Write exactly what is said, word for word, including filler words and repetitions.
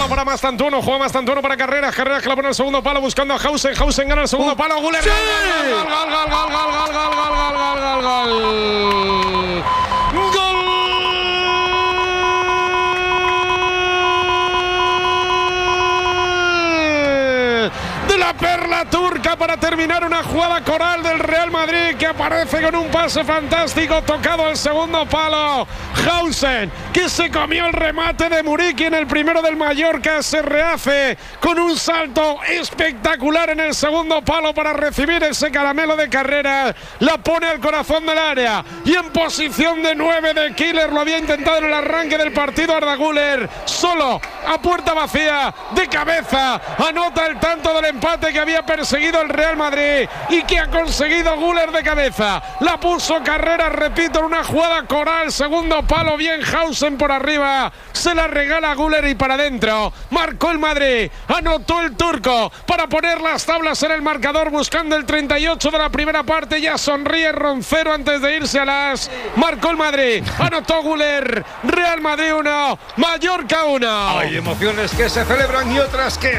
para Mastantuono, juega Mastantuono para Carreras, Carreras que la pone al segundo palo buscando a Hausen, Hausen gana el segundo palo, Güler, ¡Sí! gol, gol, gol, gol, gol, gol, gol, gol, gol, gol, gol, gol, gol. De la perla turca para terminar una jugada coral del Real Madrid que aparece con un pase fantástico tocado al segundo palo. Hausen, que se comió el remate de Muriqui en el primero del Mallorca, se rehace con un salto espectacular en el segundo palo para recibir ese caramelo de Carrera. La pone al corazón del área y en posición de nueve de Killer. Lo había intentado en el arranque del partido Arda Güler, solo a puerta vacía, de cabeza, anota el tanto del empate que había perseguido el Real Madrid y que ha conseguido Güler de cabeza. La puso Carrera, repito, en una jugada coral, segundo palo, bien Hausen por arriba, se la regala Güler y para adentro. Marcó el Madrid, anotó el turco para poner las tablas en el marcador, buscando el treinta y ocho de la primera parte. Ya sonríe Roncero antes de irse a las. Marcó el Madrid, anotó Güler. Real Madrid uno, Mallorca uno. Hay emociones que se celebran y otras que